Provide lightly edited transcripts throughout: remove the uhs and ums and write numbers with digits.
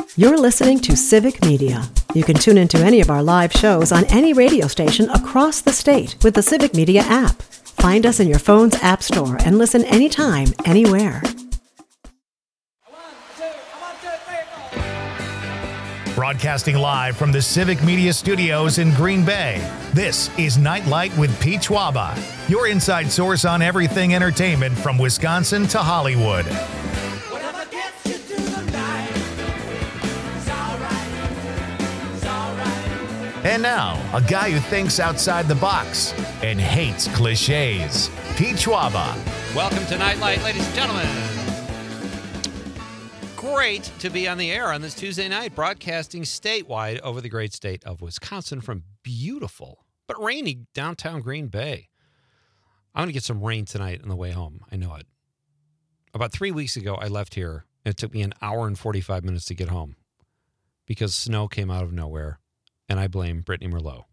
You're listening to Civic Media. You can tune into any of our live shows on any radio station across the state with the Civic Media app. Find us in your phone's app store and listen anytime, anywhere. Broadcasting live from the Civic Media Studios in Green Bay, this is Nightlight with Pete Schwaba, your inside source on everything entertainment from Wisconsin to Hollywood. And now, a guy who thinks outside the box and hates cliches, Pete Schwaba. Welcome to Nightlight, ladies and gentlemen. Great to be on the air on this Tuesday night, broadcasting statewide over the great state of Wisconsin from beautiful but rainy downtown Green Bay. I'm going to get some rain tonight on the way home. I know it. About 3 weeks ago, I left here, and it took me an hour and 45 minutes to get home because snow came out of nowhere, and I blame Brittany Merlot. What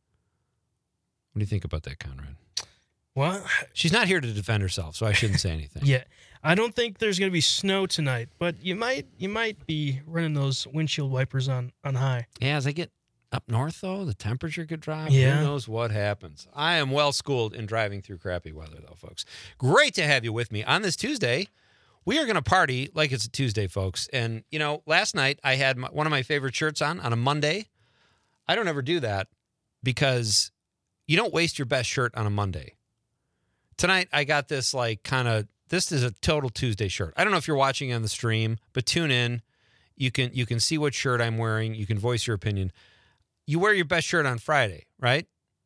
do you think about that, Conrad? Well, she's not here to defend herself, so I shouldn't say anything. Yeah, I don't think there's going to be snow tonight, but you might be running those windshield wipers on high. Yeah, as I get up north, though, the temperature could drop. Yeah. Who knows what happens? I am well schooled in driving through crappy weather, though, folks. Great to have you with me on this Tuesday. We are going to party like it's a Tuesday, folks. And, you know, last night I had one of my favorite shirts on a Monday. I don't ever do that because you don't waste your best shirt on a Monday. Tonight, I got this this is a total Tuesday shirt. I don't know if you're watching on the stream, but tune in. You can see what shirt I'm wearing. You can voice your opinion. You wear your best shirt on Friday, right?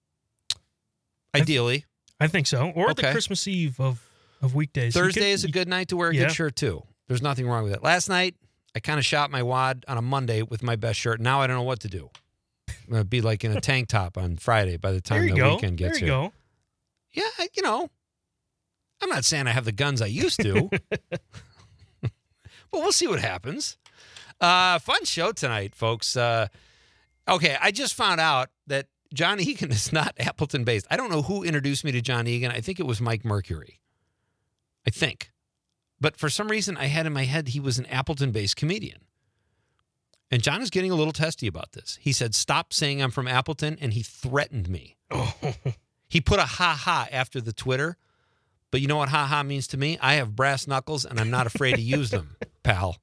Ideally. I think so. Or Okay. the Christmas Eve of weekdays. Thursday is a good night to wear a good shirt, too. There's nothing wrong with it. Last night, I kind of shot my wad on a Monday with my best shirt. Now I don't know what to do. I'm going to be like in a tank top on Friday by the time the weekend gets here. There you go. Yeah, I'm not saying I have the guns I used to, but we'll see what happens. Fun show tonight, folks. Okay, I just found out that John Egan is not Appleton-based. I don't know who introduced me to John Egan. I think it was Mike Mercury. I think. But for some reason, I had in my head he was an Appleton-based comedian. And John is getting a little testy about this. He said, stop saying I'm from Appleton, and he threatened me. Oh. He put a ha-ha after the Twitter. But you know what ha-ha means to me? I have brass knuckles, and I'm not afraid to use them, pal.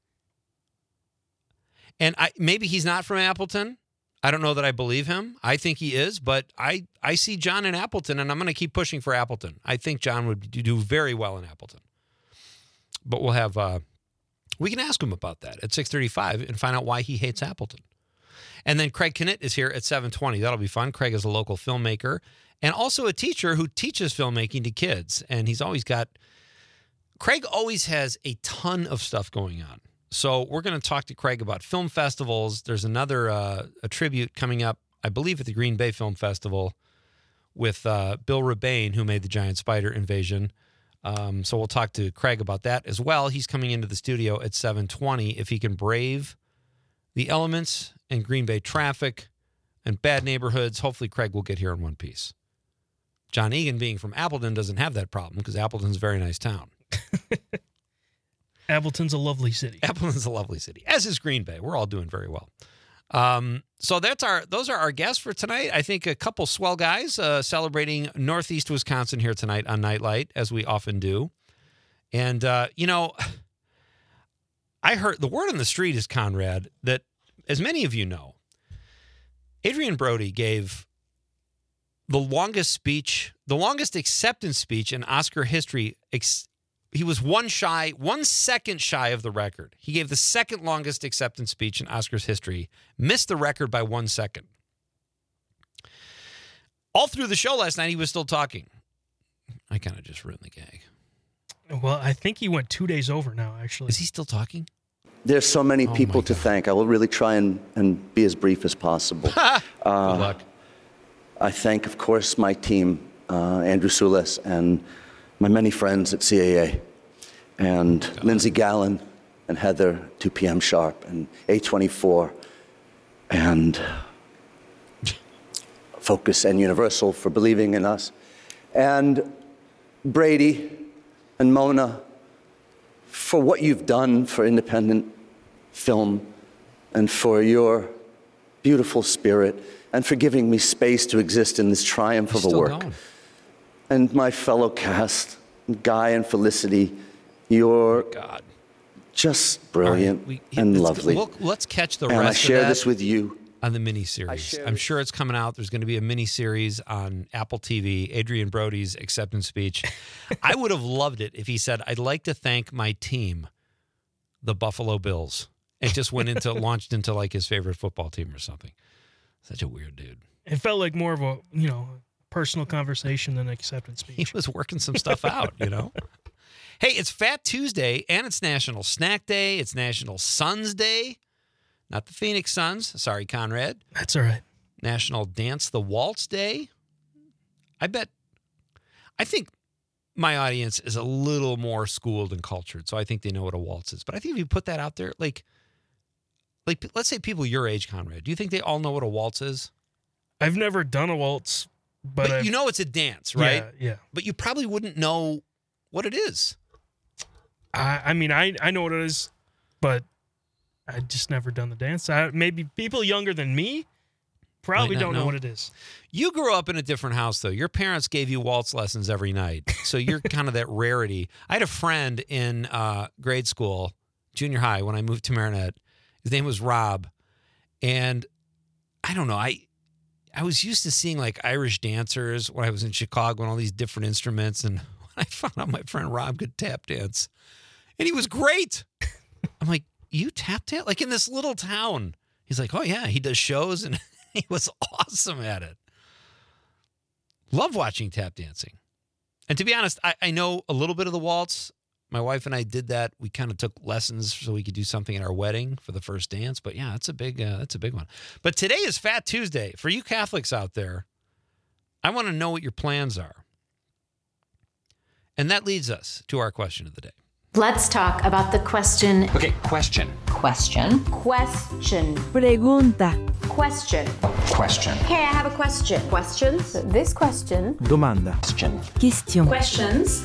And maybe he's not from Appleton. I don't know that I believe him. I think he is, but I see John in Appleton, and I'm going to keep pushing for Appleton. I think John would do very well in Appleton. But we'll have... we can ask him about that at 6:35 and find out why he hates Appleton. And then Craig Knitt is here at 7:20. That'll be fun. Craig is a local filmmaker and also a teacher who teaches filmmaking to kids. And Craig always has a ton of stuff going on. So we're going to talk to Craig about film festivals. There's another a tribute coming up, I believe, at the Green Bay Film Festival with Bill Rebane, who made the Giant Spider Invasion. So we'll talk to Craig about that as well. He's coming into the studio at 7:20. If he can brave the elements and Green Bay traffic and bad neighborhoods, hopefully Craig will get here in one piece. John Egan, being from Appleton, doesn't have that problem because Appleton's a very nice town. Appleton's a lovely city. Appleton's a lovely city, as is Green Bay. We're all doing very well. So those are our guests for tonight. I think a couple swell guys celebrating Northeast Wisconsin here tonight on Nightlight, as we often do. And, I heard the word on the street is, Conrad, that as many of you know, Adrian Brody gave the longest acceptance speech in Oscar history. He was 1 second shy of the record. He gave the second longest acceptance speech in Oscars history, missed the record by 1 second. All through the show last night, he was still talking. I kind of just ruined the gag. Well, I think he went 2 days over now, actually. Is he still talking? There's so many people to thank. I will really try and be as brief as possible. Good luck. I thank, of course, my team, Andrew Sulis, and my many friends at CAA, and Lindsay Gallen, and Heather, 2 p.m. Sharp, and A24, and Focus and Universal for believing in us, and Brady and Mona for what you've done for independent film and for your beautiful spirit, and for giving me space to exist in this triumph of a work. Going. And my fellow cast, Guy and Felicity, you're God. just brilliant and lovely. Let's catch the and rest I share of that this with you. on the miniseries. I'm sure it's coming out. There's going to be a miniseries on Apple TV, Adrian Brody's acceptance speech. I would have loved it if he said, I'd like to thank my team, the Buffalo Bills. And just launched into like his favorite football team or something. Such a weird dude. It felt like more of a, personal conversation than an acceptance speech. He was working some stuff out, Hey, it's Fat Tuesday, and it's National Snack Day. It's National Suns Day. Not the Phoenix Suns. Sorry, Conrad. That's all right. National Dance the Waltz Day. I think my audience is a little more schooled and cultured, so I think they know what a waltz is. But I think if you put that out there, like let's say people your age, Conrad, do you think they all know what a waltz is? I've never done a waltz, but it's a dance, right? Yeah. But you probably wouldn't know what it is. I know what it is, but I just never done the dance. Maybe people younger than me probably don't know what it is. You grew up in a different house, though. Your parents gave you waltz lessons every night, so you're kind of that rarity. I had a friend in grade school, junior high, when I moved to Marinette. His name was Rob, and I don't know. I was used to seeing like Irish dancers when I was in Chicago and all these different instruments, and when I found out my friend Rob could tap dance, and he was great. I'm like, you tap dance? Like in this little town? He's like, oh yeah, he does shows, and he was awesome at it. Love watching tap dancing. And to be honest, I know a little bit of the waltz. My wife and I did that. We kind of took lessons so we could do something at our wedding for the first dance. But yeah, that's a big one. But today is Fat Tuesday. For you Catholics out there, I want to know what your plans are. And that leads us to our question of the day. Let's talk about the question. Okay, question. Question. Pregunta. Question. Question. Hey, I have a question. Questions? This question. Domanda. Question. Questions.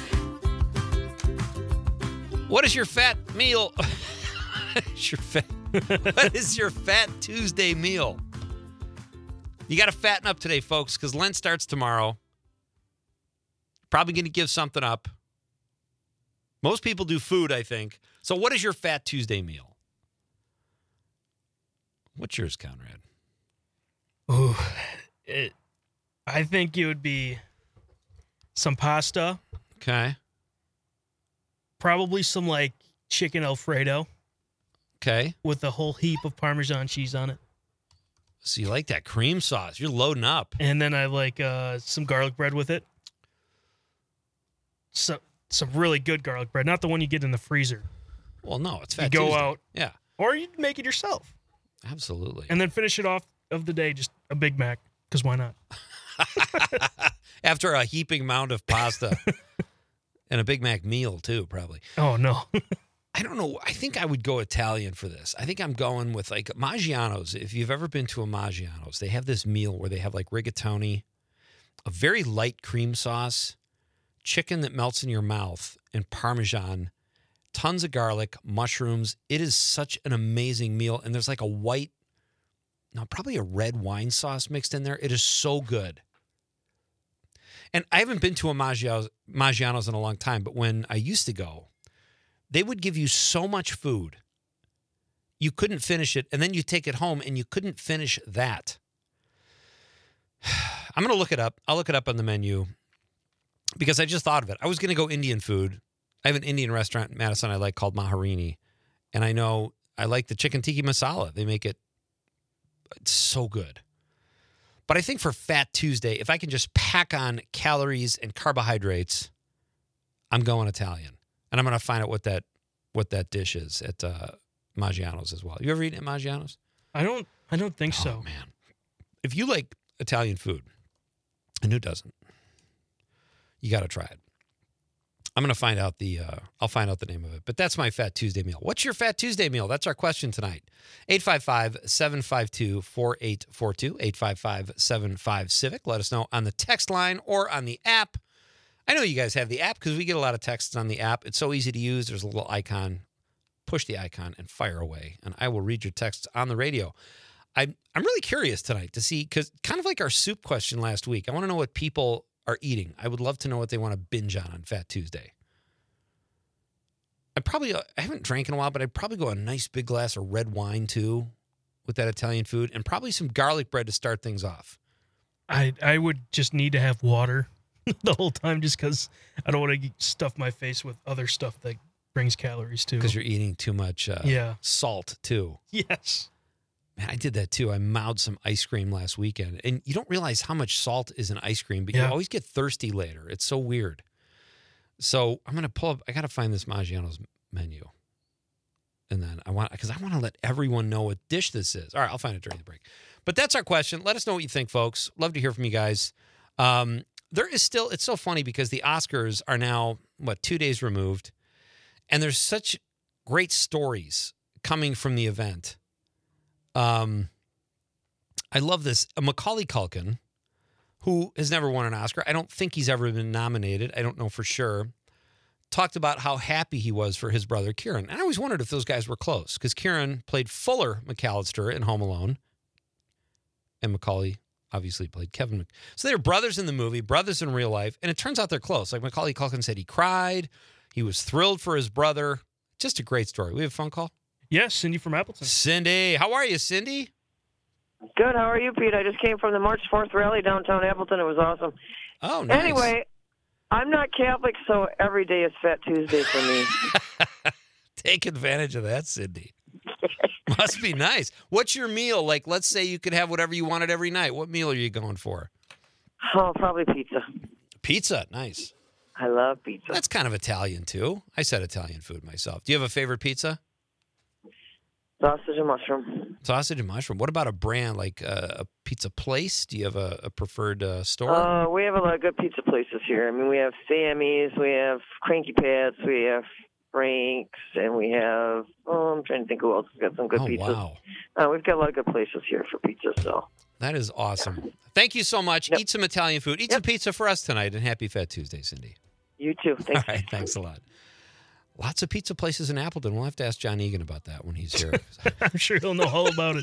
What is your fat meal? What is your Fat Tuesday meal? You got to fatten up today, folks, because Lent starts tomorrow. Probably going to give something up. Most people do food, I think. So what is your Fat Tuesday meal? What's yours, Conrad? Ooh, I think it would be some pasta. Okay. Probably some like chicken Alfredo. Okay. With a whole heap of Parmesan cheese on it. So you like that cream sauce. You're loading up. And then I like some garlic bread with it. Some really good garlic bread, not the one you get in the freezer. Well, no, it's Fat You go Tuesday. out. Yeah. Or you make it yourself. Absolutely. And then finish it off of the day, just a Big Mac, because why not? After a heaping mound of pasta. And a Big Mac meal, too, probably. Oh, no. I don't know. I think I would go Italian for this. I think I'm going with like Maggiano's. If you've ever been to a Maggiano's, they have this meal where they have like rigatoni, a very light cream sauce, chicken that melts in your mouth, and Parmesan, tons of garlic, mushrooms. It is such an amazing meal. And there's like probably a red wine sauce mixed in there. It is so good. And I haven't been to a Maggiano's in a long time, but when I used to go, they would give you so much food, you couldn't finish it, and then you take it home, and you couldn't finish that. I'm going to look it up. I'll look it up on the menu because I just thought of it. I was going to go Indian food. I have an Indian restaurant in Madison I like called Maharini, and I know I like the chicken tikka masala. They make it's so good. But I think for Fat Tuesday, if I can just pack on calories and carbohydrates, I'm going Italian. And I'm going to find out what that dish is at Maggiano's as well. You ever eaten at Maggiano's? I don't think so. Oh, man. If you like Italian food, and who doesn't, you got to try it. I'm going to find out I'll find out the name of it. But that's my Fat Tuesday meal. What's your Fat Tuesday meal? That's our question tonight. 855-752-4842. 855-75-CIVIC. Let us know on the text line or on the app. I know you guys have the app because we get a lot of texts on the app. It's so easy to use. There's a little icon push the icon and fire away, and I will read your texts on the radio. I'm really curious tonight to see, because kind of like our soup question last week, I want to know what people are eating. I would love to know what they want to binge on Fat Tuesday. I haven't drank in a while, but I'd probably go a nice big glass of red wine too with that Italian food, and probably some garlic bread to start things off. I would just need to have water the whole time, just because I don't want to stuff my face with other stuff that brings calories too. Because you're eating too much salt too. Yes. Man, I did that too. I mouthed some ice cream last weekend. And you don't realize how much salt is in ice cream, but you always get thirsty later. It's so weird. So I'm going to pull up, I got to find this Maggiano's menu. And then because I want to let everyone know what dish this is. All right, I'll find it during the break. But that's our question. Let us know what you think, folks. Love to hear from you guys. There is still, it's so funny because the Oscars are now, 2 days removed. And there's such great stories coming from the event. I love this. Macaulay Culkin, who has never won an Oscar, I don't think he's ever been nominated. I don't know for sure. Talked about how happy he was for his brother Kieran. And I always wondered if those guys were close, because Kieran played Fuller McAllister in Home Alone. And Macaulay obviously played Kevin. So they're brothers in the movie, brothers in real life. And it turns out they're close. Like Macaulay Culkin said, he cried. He was thrilled for his brother. Just a great story. We have a phone call? Yes, Cindy from Appleton. Cindy. How are you, Cindy? Good. How are you, Pete? I just came from the March 4th rally downtown Appleton. It was awesome. Oh, nice. Anyway, I'm not Catholic, so every day is Fat Tuesday for me. Take advantage of that, Cindy. Must be nice. What's your meal? Like, let's say you could have whatever you wanted every night. What meal are you going for? Oh, probably pizza. Pizza. Nice. I love pizza. That's kind of Italian, too. I said Italian food myself. Do you have a favorite pizza? Sausage and mushroom. Sausage and mushroom. What about a brand, like a pizza place? Do you have a preferred store? We have a lot of good pizza places here. I mean, we have Sammy's, we have Cranky Pat's, we have Frank's, and we have, I'm trying to think who else has got some good pizzas. Wow. We've got a lot of good places here for pizza, so. That is awesome. Thank you so much. Yep. Eat some Italian food. Eat some pizza for us tonight, and happy Fat Tuesday, Cindy. You too. Thanks. All right, thanks a lot. Lots of pizza places in Appleton. We'll have to ask John Egan about that when he's here. I'm sure he'll know all about it.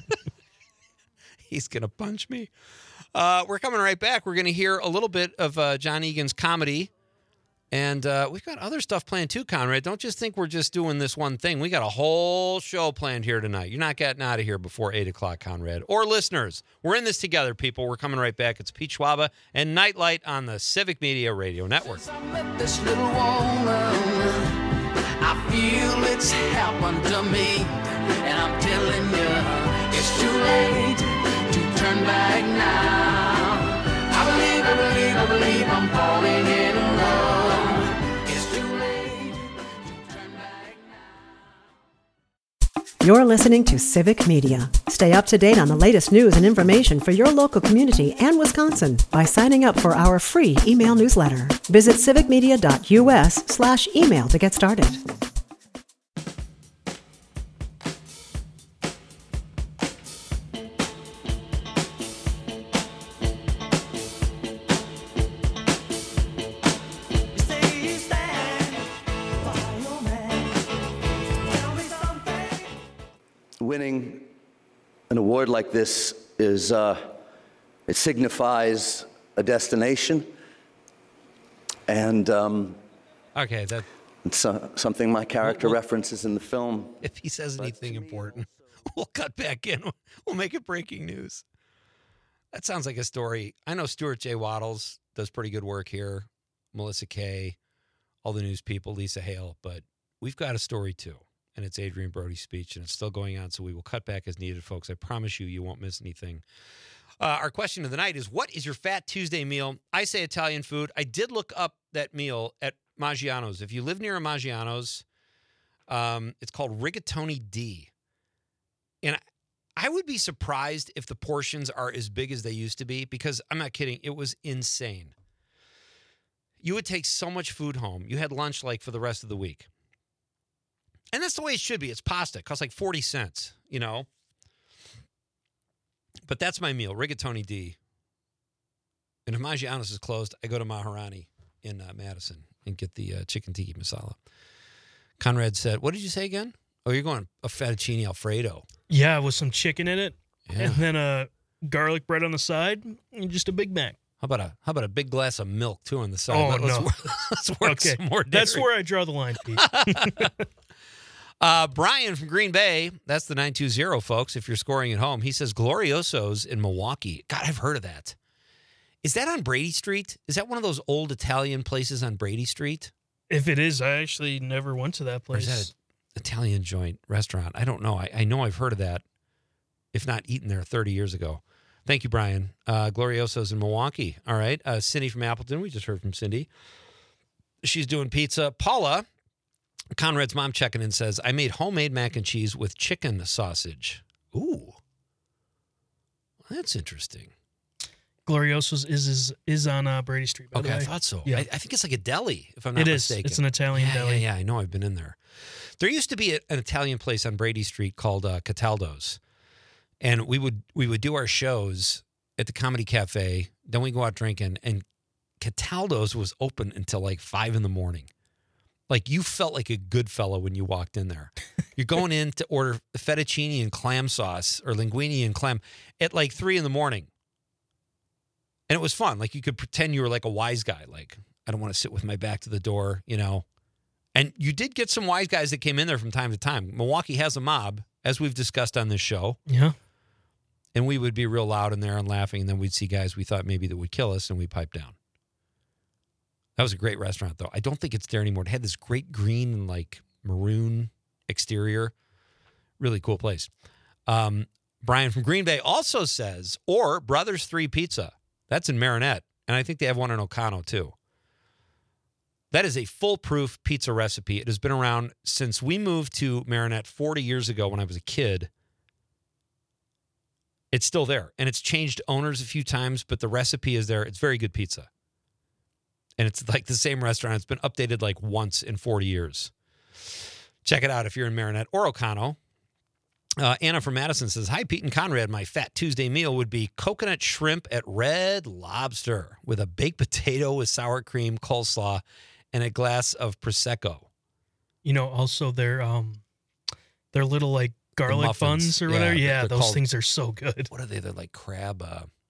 He's going to punch me. We're coming right back. We're going to hear a little bit of John Egan's comedy. And we've got other stuff planned too, Conrad. Don't just think we're just doing this one thing. We got a whole show planned here tonight. You're not getting out of here before 8 o'clock, Conrad. Or listeners, we're in this together, people. We're coming right back. It's Pete Schwaba and Nightlight on the Civic Media Radio Network. This little woman, I feel it's happened to me, and I'm telling you, it's too late to turn back now. I believe I'm falling in love. It's too late to turn back now. You're listening to Civic Media. Stay up to date on the latest news and information for your local community and Wisconsin by signing up for our free email newsletter. Visit civicmedia.us/email to get started. Winning an award like this is, it signifies a destination, and okay, it's something my character references in the film. If he says anything important, we'll cut back in. We'll make it breaking news. That sounds like a story. I know Stuart J. Waddles does pretty good work here, Melissa Kay, all the news people, Lisa Hale, but we've got a story too. And it's Adrian Brody's speech, and it's still going on, so we will cut back as needed, folks. I promise you won't miss anything. Our question of the night is, what is your Fat Tuesday meal? I say Italian food. I did look up that meal at Maggiano's. If you live near a Maggiano's, it's called Rigatoni D. And I would be surprised if the portions are as big as they used to be, because I'm not kidding. It was insane. You would take so much food home. You had lunch like for the rest of the week. And that's the way it should be. It's pasta. It costs like 40 cents, you know. But that's my meal, Rigatoni D. And if Maggiano's is closed, I go to Maharani in Madison and get the chicken tikka masala. Conrad said, what did you say again? Oh, you're going a fettuccine Alfredo. Yeah, with some chicken in it, Yeah. and then a garlic bread on the side, and just a Big Mac. How about a big glass of milk too on the side? Oh, let's no. let's work Okay, some more dairy. that's where I draw the line, Pete. Brian from Green Bay, that's the 920, folks, if you're scoring at home. He says Glorioso's in Milwaukee. God, I've heard of that. Is that on Brady Street? Is that one of those old Italian places on Brady Street? If it is, I actually never went to that Or is place. that an Italian joint restaurant? I don't know. I know I've heard of that, if not eaten there 30 years ago. Thank you, Brian. Glorioso's in Milwaukee. All right. Cindy from Appleton. We just heard from Cindy. She's doing pizza. Paula, Conrad's mom, checking in, says, I made homemade mac and cheese with chicken sausage. Ooh. That's interesting. Glorioso's is on Brady Street, by the Okay, way. I thought so. Yeah. I think it's like a deli, if I'm not It is. mistaken. It's an Italian deli. Yeah, I know. I've been in there. There used to be an Italian place on Brady Street called Cataldo's. And we would do our shows at the Comedy Cafe. Then we go out drinking, and Cataldo's was open until like 5 a.m. Like, you felt like a good fellow when you walked in there. You're going in to order fettuccine and clam sauce or linguine and clam at like 3 a.m. And it was fun. Like, you could pretend you were like a wise guy. Like, I don't want to sit with my back to the door, you know. And you did get some wise guys that came in there from time to time. Milwaukee has a mob, as we've discussed on this show. Yeah. And we would be real loud in there and laughing, and then we'd see guys we thought maybe that would kill us, and we'd pipe down. That was a great restaurant, though. I don't think it's there anymore. It had this great green and, like, maroon exterior. Really cool place. Brian from Green Bay also says, or Brothers 3 Pizza. That's in Marinette, and I think they have one in Ocano, too. That is a foolproof pizza recipe. It has been around since we moved to Marinette 40 years ago when I was a kid. It's still there, and it's changed owners a few times, but the recipe is there. It's very good pizza. And it's like the same restaurant. It's been updated like once in 40 years. Check it out if you're in Marinette or Ocano. Anna from Madison says, hi, Pete and Conrad. My Fat Tuesday meal would be coconut shrimp at Red Lobster with a baked potato with sour cream, coleslaw, and a glass of Prosecco. You know, also their little, like, garlic muffins. buns or whatever. Yeah, they're those called- things are so good. What are they? They're like crab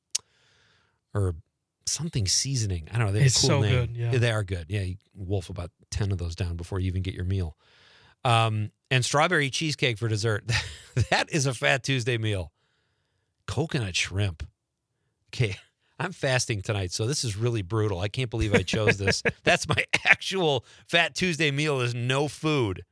or something seasoning. I don't know. They have It's a cool so name. good, yeah. They are good. Yeah, you wolf about 10 of those down before you even get your meal. And strawberry cheesecake for dessert. That is a Fat Tuesday meal. Coconut shrimp. Okay, I'm fasting tonight, so this is really brutal. I can't believe I chose this. That's my actual Fat Tuesday meal is no food.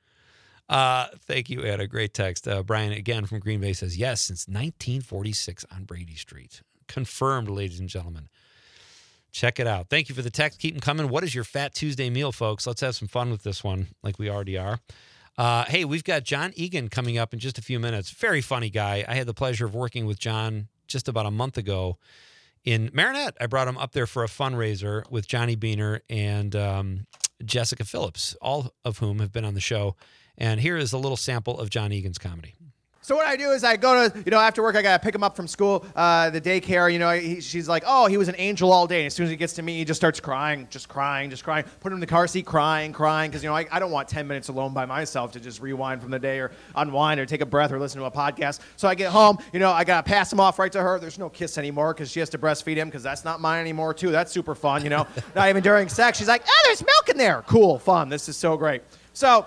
Thank you, Anna. Great text. Brian, again, from Green Bay says, yes, since 1946 on Brady Street. Confirmed, ladies and gentlemen. Check it out. Thank you for the text. Keep them coming. What is your Fat Tuesday meal, folks? Let's have some fun with this one, like we already are. Hey, we've got John Egan coming up in just a few minutes. Very funny guy. I had the pleasure of working with John just about a month ago in Marinette. I brought him up there for a fundraiser with Johnny Beaner and Jessica Phillips, all of whom have been on the show. And here is a little sample of John Egan's comedy. So what I do is I go to, after work, I got to pick him up from school, the daycare, she's like, oh, he was an angel all day. And as soon as he gets to me, he just starts crying. Put him in the car seat, crying. Because, I don't want 10 minutes alone by myself to just rewind from the day or unwind or take a breath or listen to a podcast. So I get home, I got to pass him off right to her. There's no kiss anymore because she has to breastfeed him because that's not mine anymore, too. That's super fun, Not even during sex. She's like, oh, there's milk in there. Cool, fun. This is so great. So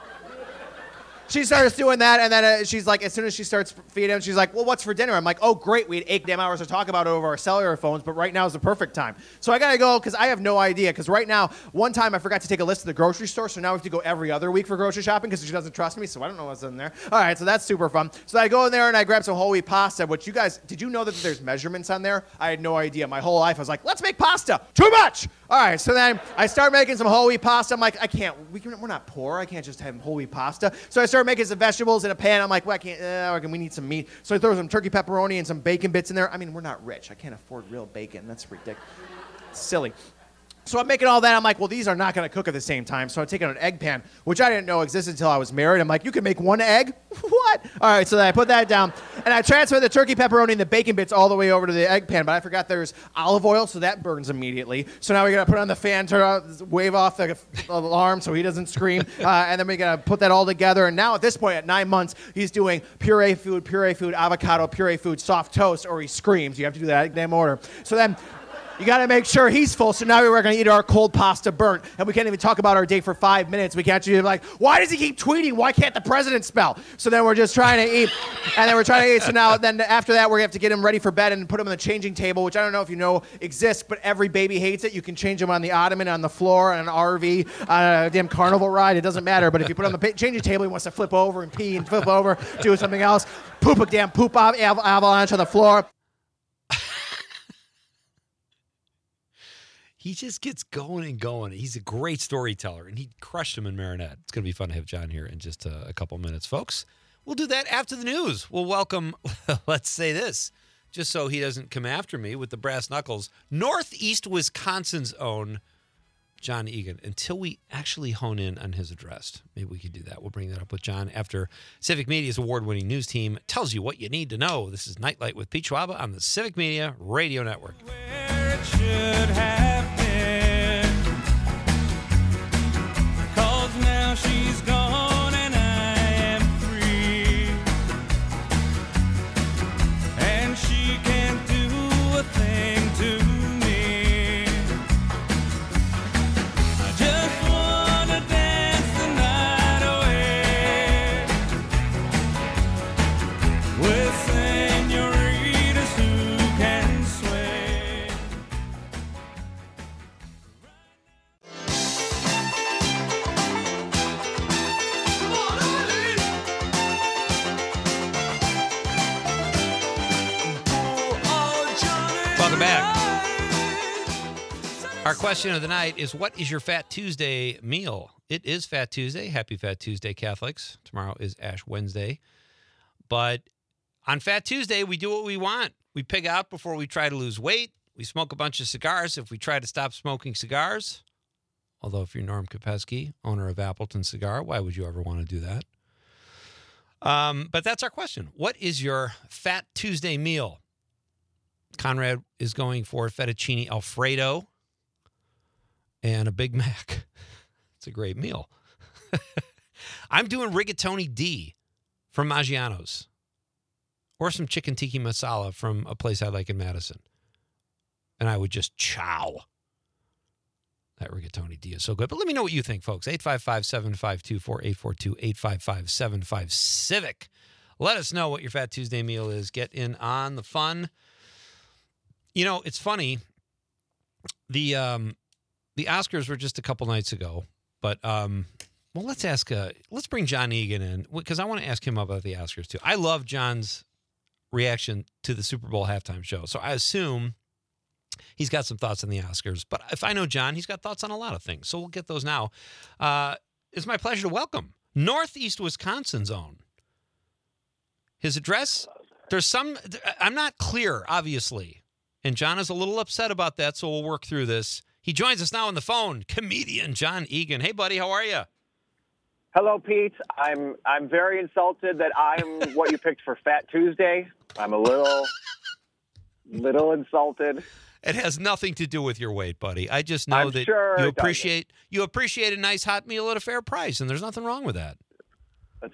she starts doing that, and then she's like, as soon as she starts feeding him, she's like, well, what's for dinner? I'm like, oh, great, we had 8 damn hours to talk about it over our cellular phones, but right now is the perfect time. So I got to go, because I have no idea, because right now, one time I forgot to take a list of the grocery store, so now we have to go every other week for grocery shopping, because she doesn't trust me, so I don't know what's in there. All right, so that's super fun. So I go in there, and I grab some whole wheat pasta, which you guys, did you know that there's measurements on there? I had no idea. My whole life, I was like, let's make pasta. Too much! All right, so then I start making some whole wheat pasta. I'm like, we're not poor. I can't just have whole wheat pasta. So I start making some vegetables in a pan. I'm like, well, we need some meat. So I throw some turkey pepperoni and some bacon bits in there. I mean, we're not rich. I can't afford real bacon. That's ridiculous. Silly. So I'm making all that. I'm like, well, these are not going to cook at the same time. So I'm taking an egg pan, which I didn't know existed until I was married. I'm like, you can make one egg? What? All right, so then I put that down. And I transfer the turkey pepperoni and the bacon bits all the way over to the egg pan. But I forgot there's olive oil, so that burns immediately. So now we got to put on the fan, wave off the alarm so he doesn't scream. And then we got to put that all together. And now at this point, at 9 months, he's doing puree food, avocado, puree food, soft toast, or he screams. You have to do that damn order. So then you got to make sure he's full. So now we're going to eat our cold pasta burnt. And we can't even talk about our day for 5 minutes. We can't be like, why does he keep tweeting? Why can't the president spell? So then we're just trying to eat. And then we're trying to eat. So now then after that, we're going to have to get him ready for bed and put him on the changing table, which I don't know if you know exists, but every baby hates it. You can change him on the ottoman, on the floor, on an RV, on a damn carnival ride. It doesn't matter. But if you put him on the changing table, he wants to flip over and pee and flip over, do something else, poop a damn poop avalanche on the floor. He just gets going and going. He's a great storyteller, and he crushed him in Marinette. It's going to be fun to have John here in just a couple minutes, folks. We'll do that after the news. We'll welcome, let's say this, just so he doesn't come after me with the brass knuckles, Northeast Wisconsin's own John Egan, until we actually hone in on his address. Maybe we could do that. We'll bring that up with John after Civic Media's award-winning news team tells you what you need to know. This is Nightlight with Pete Schwaba on the Civic Media Radio Network. Where it should have been, 'cause now she's gone and I am free, and she can't do a thing to me. I just wanna dance the night away with senoritas who can sway. Welcome back. Our question of the night is, what is your Fat Tuesday meal? It is Fat Tuesday. Happy Fat Tuesday, Catholics. Tomorrow is Ash Wednesday. But on Fat Tuesday, we do what we want. We pig out before we try to lose weight. We smoke a bunch of cigars if we try to stop smoking cigars. Although if you're Norm Kopesky, owner of Appleton Cigar, why would you ever want to do that? But that's our question. What is your Fat Tuesday meal? Conrad is going for fettuccine Alfredo and a Big Mac. It's a great meal. I'm doing rigatoni D from Maggiano's, or some chicken tikka masala from a place I like in Madison. And I would just chow. That rigatoni D is so good. But let me know what you think, folks. 855-752-4842, 855-755-CIVIC. Let us know what your Fat Tuesday meal is. Get in on the fun. You know, it's funny. The Oscars were just a couple nights ago, but well, let's bring John Egan in, because I want to ask him about the Oscars too. I love John's reaction to the Super Bowl halftime show, so I assume he's got some thoughts on the Oscars. But if I know John, he's got thoughts on a lot of things, so we'll get those now. It's my pleasure to welcome Northeast Wisconsin's own. His address, I'm not clear, obviously. And John is a little upset about that, so we'll work through this. He joins us now on the phone, comedian John Egan. Hey, buddy, how are you? Hello, Pete. I'm very insulted that I'm what you picked for Fat Tuesday. I'm a little insulted. It has nothing to do with your weight, buddy. I just know that sure you appreciate a nice hot meal at a fair price, and there's nothing wrong with that. That's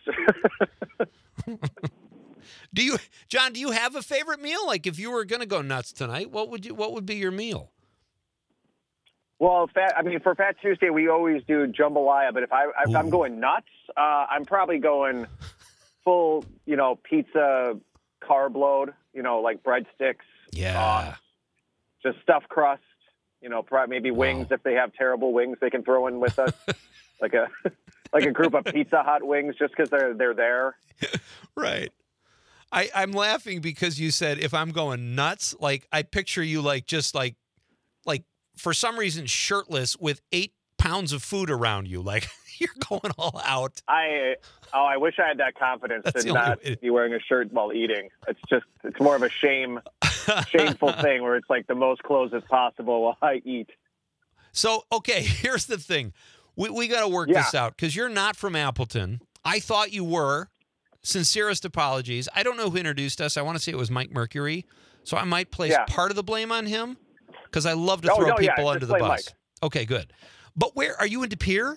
John, do you have a favorite meal? Like, if you were going to go nuts tonight, what would be your meal? Well, for Fat Tuesday, we always do jambalaya. But if I'm going nuts, I'm probably going full, pizza carb load. Like breadsticks. Yeah. Just stuffed crust. Maybe wings if they have terrible wings they can throw in with us, like a group of Pizza Hut wings, just because they're there. Right. I'm laughing because you said, if I'm going nuts, like I picture you just for some reason shirtless with 8 pounds of food around you. Like you're going all out. I wish I had that confidence to not be wearing a shirt while eating. It's more of a shameful thing where it's like the most clothes as possible while I eat. So, okay, here's the thing. We got to work this out because you're not from Appleton. I thought you were. Sincerest apologies. I don't know who introduced us. I want to say it was Mike Mercury. So I might place part of the blame on him because I love to throw people under the bus. Mike. Okay, good. But where are you in De Pere?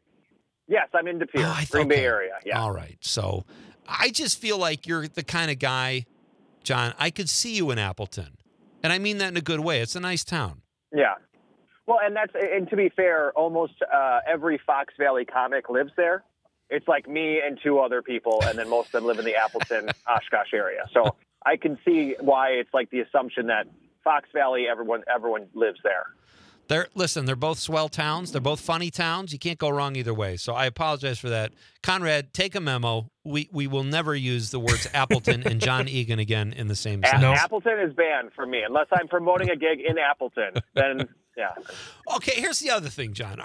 Yes, I'm in De Pere, Green Bay area. Yeah. All right. So I just feel like you're the kind of guy, John, I could see you in Appleton. And I mean that in a good way. It's a nice town. Yeah. Well, and to be fair, almost every Fox Valley comic lives there. It's like me and 2 other people, and then most of them live in the Appleton, Oshkosh area. So I can see why it's like the assumption that Fox Valley, everyone lives there. They're both swell towns. They're both funny towns. You can't go wrong either way. So I apologize for that. Conrad, take a memo. We will never use the words Appleton and John Egan again in the same sentence. Appleton is banned for me. Unless I'm promoting a gig in Appleton, then yeah. Okay, here's the other thing, John.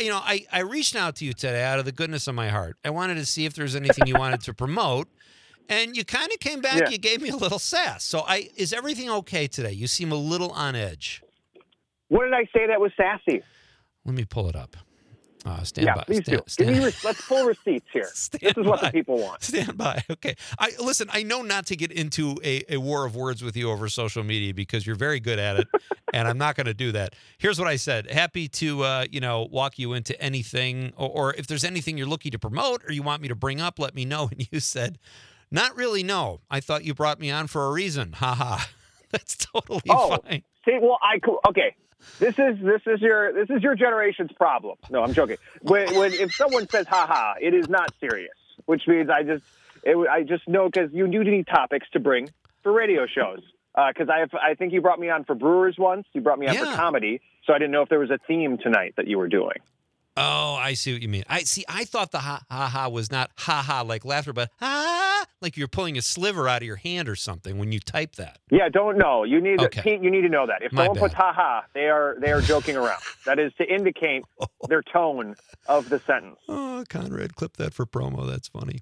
I reached out to you today out of the goodness of my heart. I wanted to see if there's anything you wanted to promote. And you kind of came back. Yeah. You gave me a little sass. So is everything okay today? You seem a little on edge. What did I say that was sassy? Let me pull it up. Stand by. Please do. Let's pull receipts here. This is what the people want. Stand by. Okay. Listen, I know not to get into a war of words with you over social media because you're very good at it, and I'm not going to do that. Here's what I said. Happy to, walk you into anything, or if there's anything you're looking to promote or you want me to bring up, let me know. And you said, not really, no. I thought you brought me on for a reason. Ha ha. That's totally fine. See, well, okay. This is your generation's problem. No, I'm joking. When if someone says "ha ha," it is not serious. Which means I just know because you need topics to bring for radio shows. Because I think you brought me on for Brewers once. You brought me on for comedy, so I didn't know if there was a theme tonight that you were doing. Oh, I see what you mean. I thought the ha ha was not ha ha like laughter, but ha like you're pulling a sliver out of your hand or something when you type that. Yeah, don't know. You need Pete, you need to know that. If someone puts ha ha, they are joking around. That is to indicate their tone of the sentence. Oh, Conrad, clip that for promo. That's funny.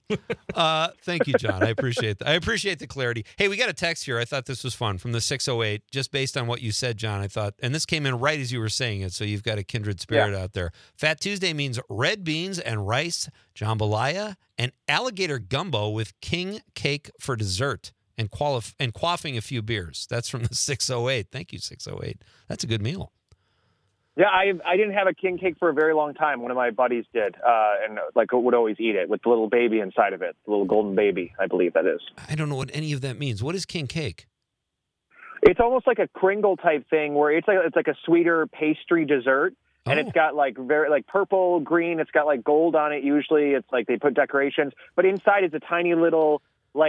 Thank you, John. I appreciate that. I appreciate the clarity. Hey, we got a text here. I thought this was fun from the 608. Just based on what you said, John, I thought, and this came in right as you were saying it, so you've got a kindred spirit out there. Fat Tuesday means red beans and rice, jambalaya, and alligator gumbo with king cake for dessert and quaffing a few beers. That's from the 608. Thank you, 608. That's a good meal. Yeah, I didn't have a king cake for a very long time. One of my buddies did, and would always eat it with the little baby inside of it, the little golden baby, I believe that is. I don't know what any of that means. What is king cake? It's almost like a Kringle type thing where it's like a sweeter pastry dessert. And it's got very purple, green. It's got gold on it. Usually it's they put decorations, but inside is a tiny little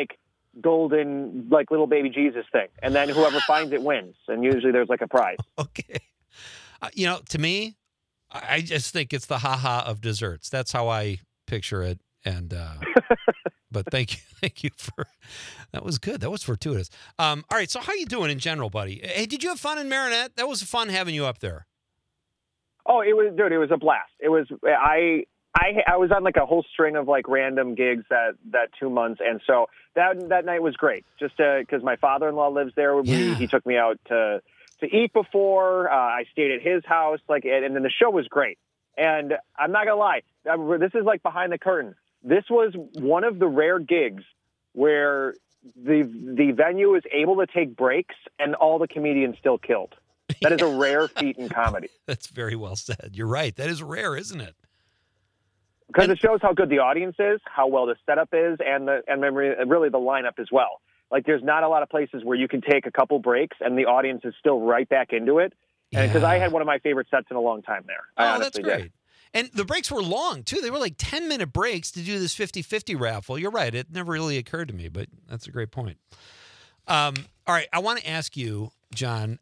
golden little baby Jesus thing. And then whoever finds it wins. And usually there's a prize. Okay. To me, I just think it's the ha-ha of desserts. That's how I picture it. And, but thank you for, that was good. That was fortuitous. All right. So how you doing in general, buddy? Hey, did you have fun in Marinette? That was fun having you up there. Oh, it was a blast. It was, I was on a whole string of random gigs that 2 months. And so that night was great just because my father-in-law lives there. He took me out to eat before. I stayed at his house, and then the show was great. And I'm not gonna lie, this is behind the curtain. This was one of the rare gigs where the venue is able to take breaks and all the comedians still killed. That is a rare feat in comedy. That's very well said. You're right. That is rare, isn't it? Because it shows how good the audience is, how well the setup is, and really the lineup as well. There's not a lot of places where you can take a couple breaks and the audience is still right back into it. And because I had one of my favorite sets in a long time there. I honestly that's great. Did. And the breaks were long, too. They were 10-minute breaks to do this 50-50 raffle. You're right. It never really occurred to me, but that's a great point. All right. I want to ask you, John,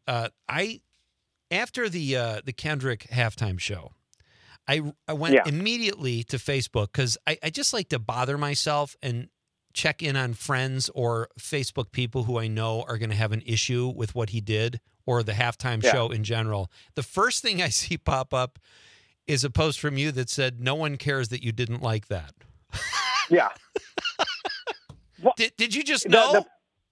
after the Kendrick halftime show, I went immediately to Facebook because I just like to bother myself and check in on friends or Facebook people who I know are going to have an issue with what he did or the halftime show in general. The first thing I see pop up is a post from you that said, "No one cares that you didn't like that." Yeah. Did you just know?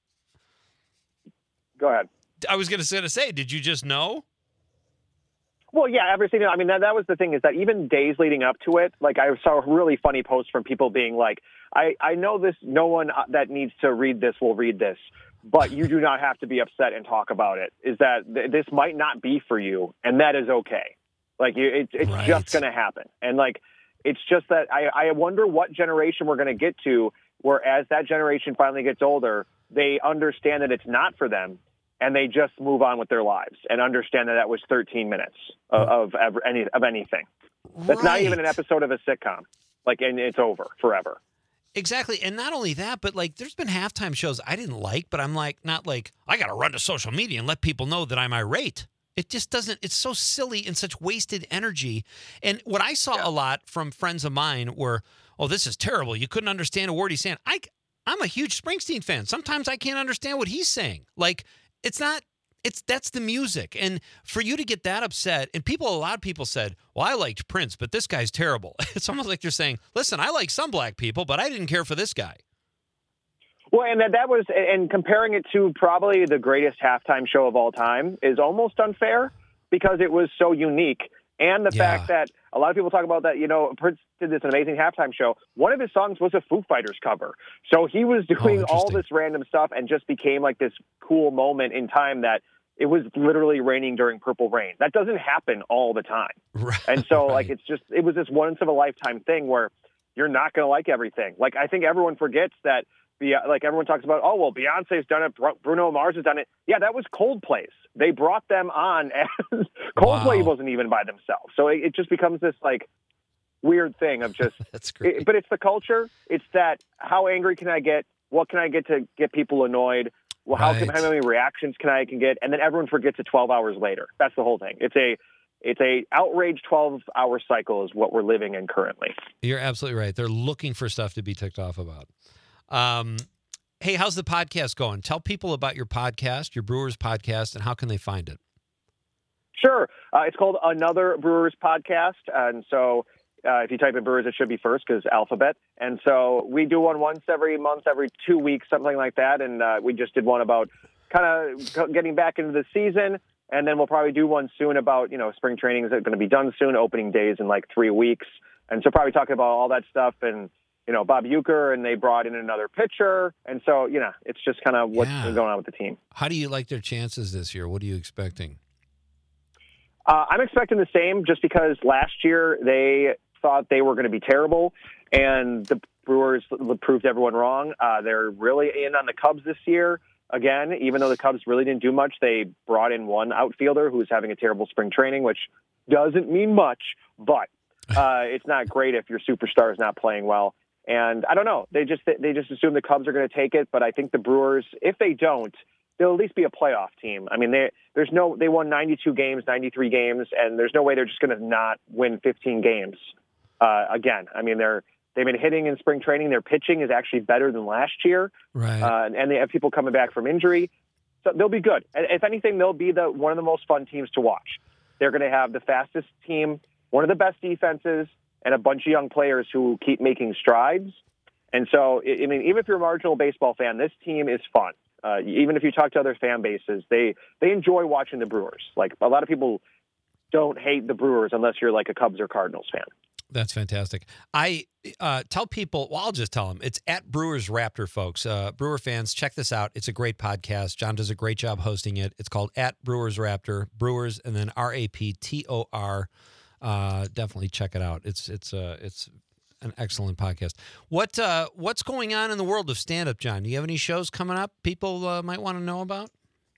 Go ahead. I was going to say, did you just know? Well, yeah, every single. I mean, that was the thing is that even days leading up to it, like I saw really funny posts from people being like, I know this. No one that needs to read this will read this, but you do not have to be upset and talk about it. Is that this might not be for you, and that is okay. Like it's Right. just going to happen, and like it's just that I wonder what generation we're going to get to, where as that generation finally gets older, they understand that it's not for them. And they just move on with their lives and understand that was 13 minutes of anything. That's not even an episode of a sitcom. Like, and it's over forever. Exactly. And not only that, but like there's been halftime shows I didn't like, but I'm like, not like, I got to run to social media and let people know that I'm irate. It just doesn't, it's so silly and such wasted energy. And what I saw a lot from friends of mine were, oh, this is terrible. You couldn't understand a word he's saying. I'm a huge Springsteen fan. Sometimes I can't understand what he's saying. Like, that's the music. And for you to get that upset, and a lot of people said, well, I liked Prince, but this guy's terrible. It's almost like they're saying, listen, I like some black people, but I didn't care for this guy. Well, and that was, and comparing it to probably the greatest halftime show of all time is almost unfair because it was so unique. And the fact that a lot of people talk about that, Prince did this amazing halftime show. One of his songs was a Foo Fighters cover. So he was doing all this random stuff and just became like this cool moment in time that it was literally raining during Purple Rain. That doesn't happen all the time. Right. And so like, it was this once of a lifetime thing where you're not going to like everything. Like, I think everyone forgets that like everyone talks about, oh, well, Beyonce's done it. Bruno Mars has done it. Yeah, that was Coldplay's. They brought them on as Coldplay wasn't even by themselves. So it just becomes this like weird thing of just, that's great. But it's the culture. It's that how angry can I get? What can I get to get people annoyed? Well, how many reactions can I get? And then everyone forgets it 12 hours later. That's the whole thing. It's a outrage 12-hour cycle is what we're living in currently. You're absolutely right. They're looking for stuff to be ticked off about. Hey, how's the podcast going? Tell people about your podcast, your Brewers podcast, and how can they find it? Sure. It's called Another Brewers Podcast. And so if you type in Brewers, it should be first because alphabet. And so we do one once every month, every 2 weeks, something like that. And we just did one about kind of getting back into the season. And then we'll probably do one soon about, spring training is going to be done soon, opening days in like 3 weeks. And so probably talking about all that stuff and, Bob Uecker, and they brought in another pitcher. And so, it's just kind of what's going on with the team. How do you like their chances this year? What are you expecting? I'm expecting the same just because last year they thought they were going to be terrible, and the Brewers proved everyone wrong. They're really in on the Cubs this year. Again, even though the Cubs really didn't do much, they brought in one outfielder who's having a terrible spring training, which doesn't mean much, but it's not great if your superstar is not playing well. And I don't know. They just assume the Cubs are going to take it, but I think the Brewers, if they don't, they'll at least be a playoff team. I mean, they won 92 games, 93 games, and there's no way they're just going to not win 15 games again. I mean, they've been hitting in spring training. Their pitching is actually better than last year, right? And they have people coming back from injury, so they'll be good. And if anything, they'll be one of the most fun teams to watch. They're going to have the fastest team, one of the best defenses, and a bunch of young players who keep making strides. And so, I mean, even if you're a marginal baseball fan, this team is fun. Even if you talk to other fan bases, they enjoy watching the Brewers. Like, a lot of people don't hate the Brewers unless you're like a Cubs or Cardinals fan. That's fantastic. I tell people, well, I'll just tell them, it's at Brewers Raptor, folks. Brewer fans, check this out. It's a great podcast. John does a great job hosting it. It's called at Brewers Raptor, Brewers, and then RAPTOR. Definitely check it out. It's an excellent podcast. What's going on in the world of stand-up, John? Do you have any shows coming up people might want to know about?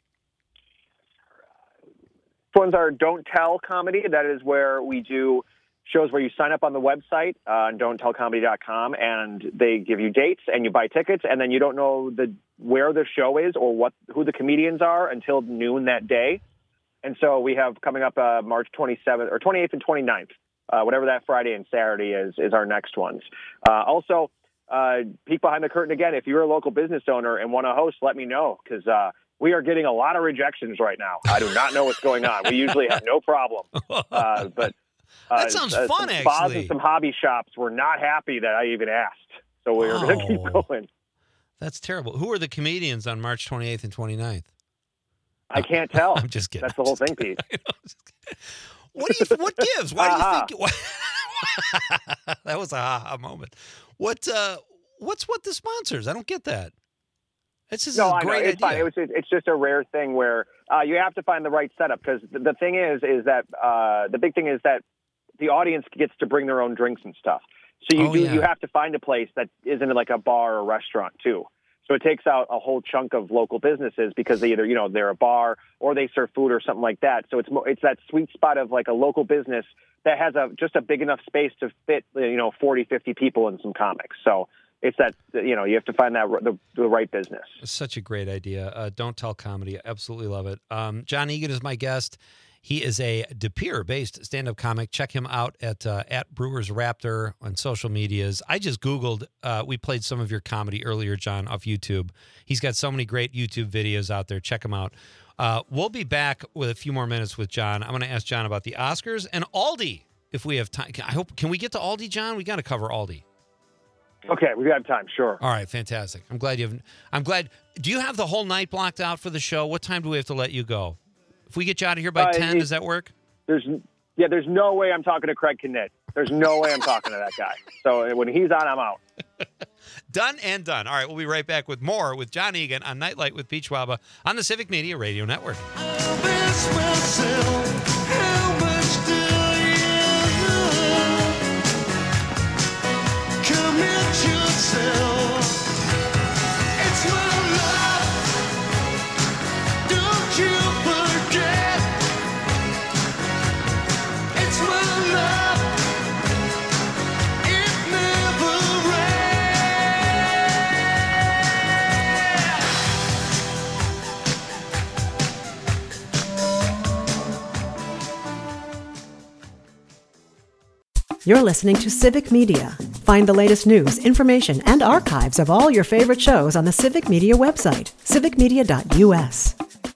Ones are Don't Tell Comedy. That is where we do shows where you sign up on the website on don'ttellcomedy.com, and they give you dates and you buy tickets, and then you don't know where the show is or who the comedians are until noon that day. And so we have coming up March 27th or 28th and 29th, whatever that Friday and Saturday is our next ones. Also, peek behind the curtain again. If you're a local business owner and want to host, let me know, because we are getting a lot of rejections right now. I do not know what's going on. We usually have no problem. But that sounds fun, some actually. Spas and some hobby shops were not happy that I even asked. So we're going to keep going. That's terrible. Who are the comedians on March 28th and 29th? I can't tell. I'm just kidding. That's the whole thing, Pete. What gives? Why do you think? That was a ha-ha moment. What's with the sponsors? I don't get that. This is a great it's idea. Fine. It's just a rare thing where you have to find the right setup, because the thing is that the big thing is that the audience gets to bring their own drinks and stuff. So you have to find a place that isn't like a bar or restaurant too. So it takes out a whole chunk of local businesses, because they either, they're a bar or they serve food or something like that. So it's that sweet spot of like a local business that has just a big enough space to fit, 40, 50 people and some comics. So it's that, you have to find that the right business. It's such a great idea. Don't Tell Comedy. I absolutely love it. John Egan is my guest. He is a De Pere-based stand-up comic. Check him out at Brewers Raptor on social medias. I just Googled, we played some of your comedy earlier, John, off YouTube. He's got so many great YouTube videos out there. Check him out. We'll be back with a few more minutes with John. I'm going to ask John about the Oscars and Aldi if we have time. Can we get to Aldi, John? We got to cover Aldi. Okay, we got time, sure. All right, fantastic. I'm glad. Do you have the whole night blocked out for the show? What time do we have to let you go? If we get you out of here by 10, does that work? There's no way I'm talking to Craig Knit. There's no way I'm talking to that guy. So when he's on, I'm out. Done and done. All right, we'll be right back with more with John Egan on Nightlight with Pete Schwaba on the Civic Media Radio Network. You're listening to Civic Media. Find the latest news, information, and archives of all your favorite shows on the Civic Media website, civicmedia.us.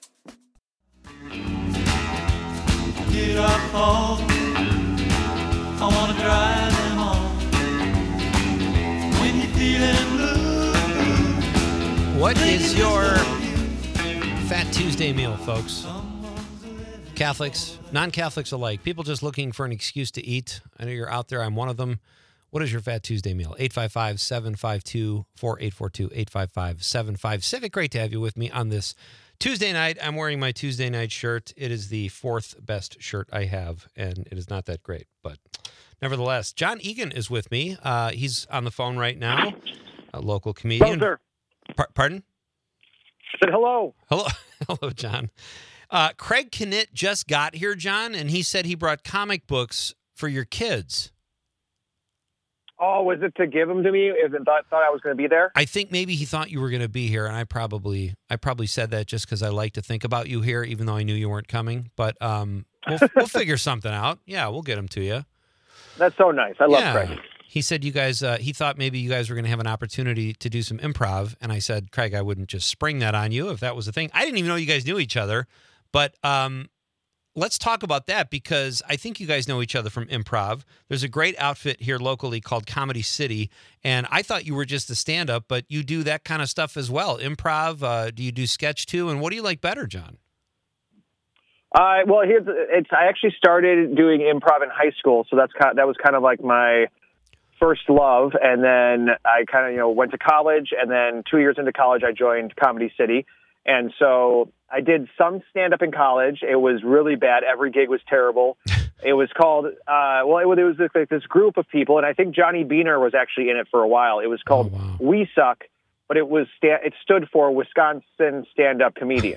Get off home. I want to drive them home. When you're feeling blue. What is your Fat Tuesday meal, folks? Catholics, non-Catholics alike, people just looking for an excuse to eat. I know you're out there. I'm one of them. What is your Fat Tuesday meal? 855-752-4842, 855-75-CIVIC. Great to have you with me on this Tuesday night. I'm wearing my Tuesday night shirt. It is the fourth best shirt I have, and it is not that great. But nevertheless, John Egan is with me. He's on the phone right now, a local comedian. Hello, sir. Pardon? I said hello. Hello, hello, John. Craig Knit just got here, John, and he said he brought comic books for your kids. Oh, was it to give them to me? Thought I was going to be there? I think maybe he thought you were going to be here, and I probably said that just because I like to think about you here, even though I knew you weren't coming. But we'll figure something out. Yeah, we'll get them to you. That's so nice. I love Craig. He said you guys. He thought maybe you guys were going to have an opportunity to do some improv, and I said, Craig, I wouldn't just spring that on you if that was the thing. I didn't even know you guys knew each other. But let's talk about that, because I think you guys know each other from improv. There's a great outfit here locally called Comedy City, and I thought you were just a stand-up, but you do that kind of stuff as well. Improv, do you do sketch too? And what do you like better, John? Well, I actually started doing improv in high school, so that was kind of like my first love. And then I kind of went to college, and then 2 years into college, I joined Comedy City. And so I did some stand-up in college. It was really bad. Every gig was terrible. It was called, it was like this group of people, and I think Johnny Beaner was actually in it for a while. It was called We Suck, but it stood for Wisconsin Stand-Up Comedian,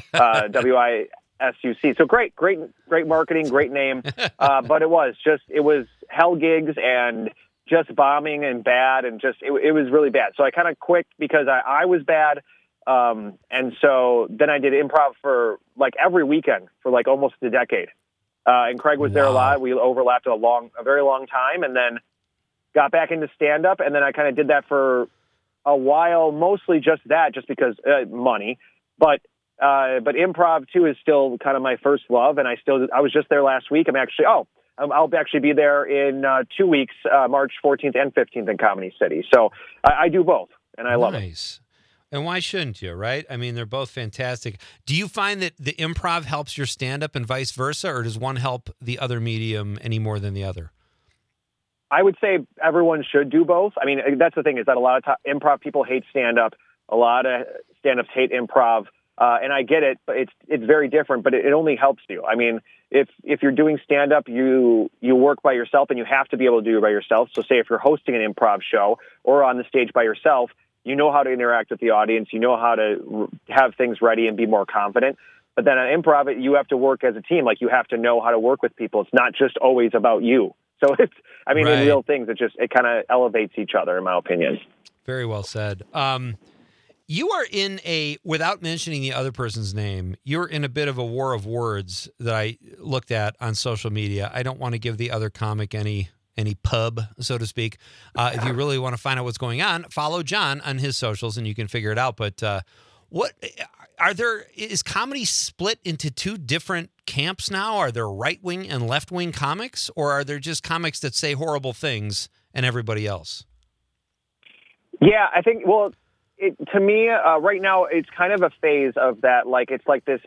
WISUC. So great marketing, great name. But it was hell gigs and just bombing and bad, and it was really bad. So I kind of quit because I was bad. And so then I did improv for like every weekend for like almost a decade. And Craig was there a lot. We overlapped a very long time, and then got back into stand up. And then I kind of did that for a while, mostly just because money, but improv too is still kind of my first love. And I was just there last week. I'll actually be there in 2 weeks, March 14th and 15th in Comedy City. So I do both, and I love it. And why shouldn't you, right? I mean, they're both fantastic. Do you find that the improv helps your stand-up and vice versa, or does one help the other medium any more than the other? I would say everyone should do both. I mean, that's the thing is that a lot of improv people hate stand-up. A lot of stand-ups hate improv. And I get it, but it's very different, but it only helps you. I mean, if you're doing stand-up, you work by yourself and you have to be able to do it by yourself. So say if you're hosting an improv show or on the stage by yourself, you know how to interact with the audience. You know how to have things ready and be more confident. But then on improv, you have to work as a team. Like you have to know how to work with people. It's not just always about you. So it's, I mean, in real things, it kind of elevates each other, in my opinion. Very well said. You are in without mentioning the other person's name, you're in a bit of a war of words that I looked at on social media. I don't want to give the other comic any pub, so to speak. If you really want to find out what's going on, follow John on his socials and you can figure it out. But is comedy split into two different camps now? Are there right-wing and left-wing comics, or are there just comics that say horrible things and everybody else? Yeah, I think, well, to me, right now, it's kind of a phase of that. Like, it's like this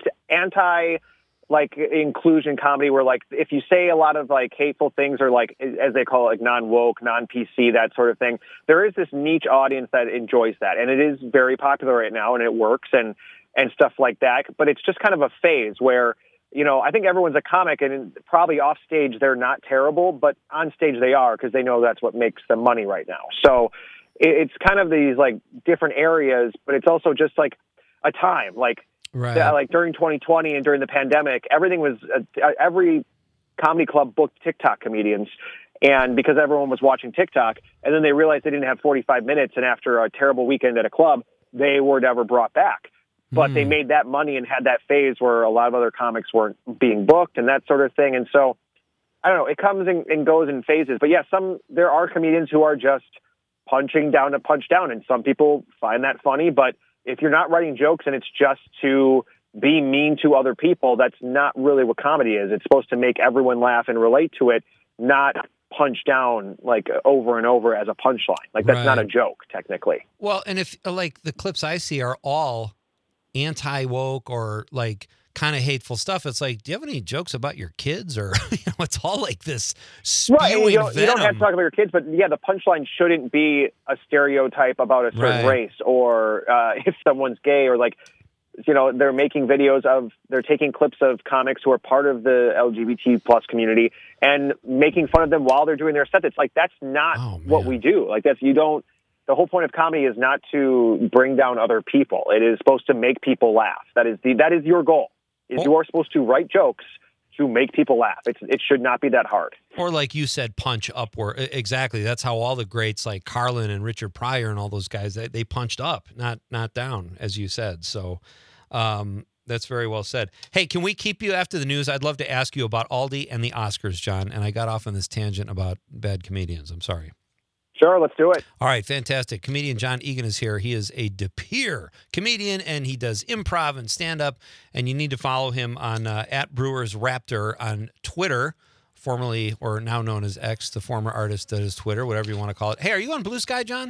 anti like inclusion comedy where like if you say a lot of like hateful things or like as they call it, like non-woke, non-PC, that sort of thing, there is this niche audience that enjoys that, and it is very popular right now, and it works and stuff like that. But it's just kind of a phase where, you know, I think everyone's a comic, and probably off stage they're not terrible, but on stage they are because they know that's what makes them money right now. So it's kind of these like different areas, but it's also just like a time like. Right. Like during 2020 and during the pandemic, everything was every comedy club booked TikTok comedians, and because everyone was watching TikTok, and then they realized they didn't have 45 minutes, and after a terrible weekend at a club, they were never brought back. But they made that money and had that phase where a lot of other comics weren't being booked and that sort of thing. And so I don't know, it comes and goes in phases. But yeah, there are comedians who are just punching down to punch down, and some people find that funny, but if you're not writing jokes and it's just to be mean to other people, that's not really what comedy is. It's supposed to make everyone laugh and relate to it, not punch down like over and over as a punchline. Like that's not a joke, technically. Well, and if like the clips I see are all anti-woke or like kind of hateful stuff, it's like, do you have any jokes about your kids? Or it's all like this spewing you don't have to talk about your kids, but yeah, the punchline shouldn't be a stereotype about a certain race, or if someone's gay, or like, you know, they're making videos they're taking clips of comics who are part of the LGBT plus community and making fun of them while they're doing their set. It's like, that's not what we do. Like the whole point of comedy is not to bring down other people. It is supposed to make people laugh. That is your goal. You are supposed to write jokes to make people laugh. It should not be that hard. Or like you said, punch upward. Exactly. That's how all the greats like Carlin and Richard Pryor and all those guys, they punched up, not down, as you said. So that's very well said. Hey, can we keep you after the news? I'd love to ask you about Aldi and the Oscars, John. And I got off on this tangent about bad comedians. I'm sorry. Sure, let's do it. All right, fantastic. Comedian John Egan is here. He is a De Pere comedian, and he does improv and stand-up, and you need to follow him on @BrewersRaptor on Twitter, formerly or now known as X, the former artist that is Twitter, whatever you want to call it. Hey, are you on Blue Sky, John?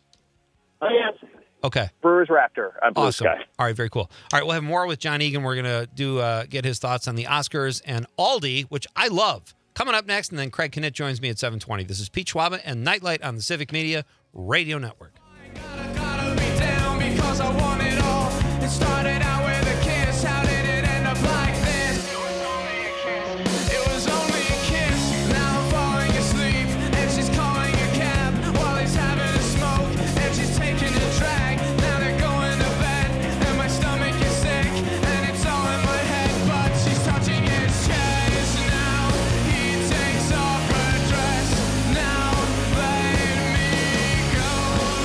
Oh, yes. Okay. Brewers Raptor on Blue Awesome. Sky. All right, very cool. All right, we'll have more with John Egan. We're going to get his thoughts on the Oscars and Aldi, which I love. Coming up next, and then Craig Knitt joins me at 7:20. This is Pete Schwaba and Nightlight on the Civic Media Radio Network. It started out with a kiss. How did it end up like this? It was only a kiss. Now I'm falling asleep, and she's calling a cab while he's having a smoke, and she's taking a drag. Now they're going to bed, and my stomach is sick, and it's all in my head. But she's touching his chest now. He takes off her dress. Now let me go.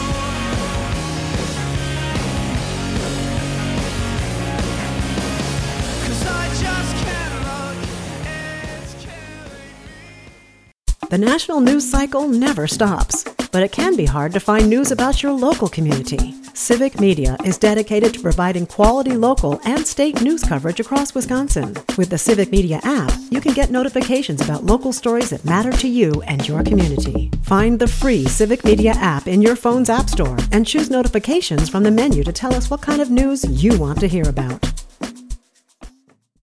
The national news cycle never stops, but it can be hard to find news about your local community. Civic Media is dedicated to providing quality local and state news coverage across Wisconsin. With the Civic Media app, you can get notifications about local stories that matter to you and your community. Find the free Civic Media app in your phone's app store and choose notifications from the menu to tell us what kind of news you want to hear about.